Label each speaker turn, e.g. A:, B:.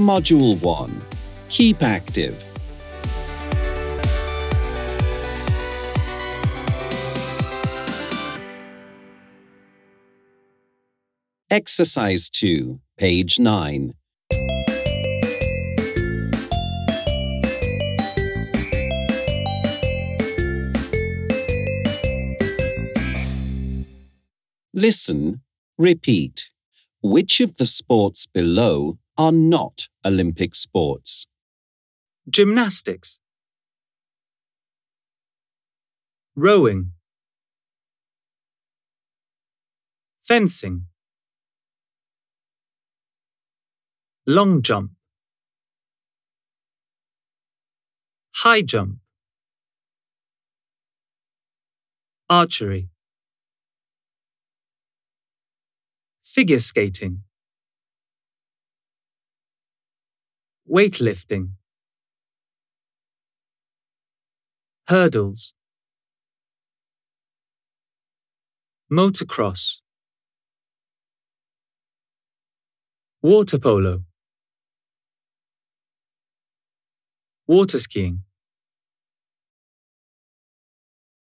A: Module 1. Keep active. Exercise 2, page 9. Listen, repeat. Which of the sports below are not Olympic sports?
B: Gymnastics, rowing, fencing, long jump, high jump, archery, figure skating, weightlifting, hurdles, motocross, water polo, water skiing.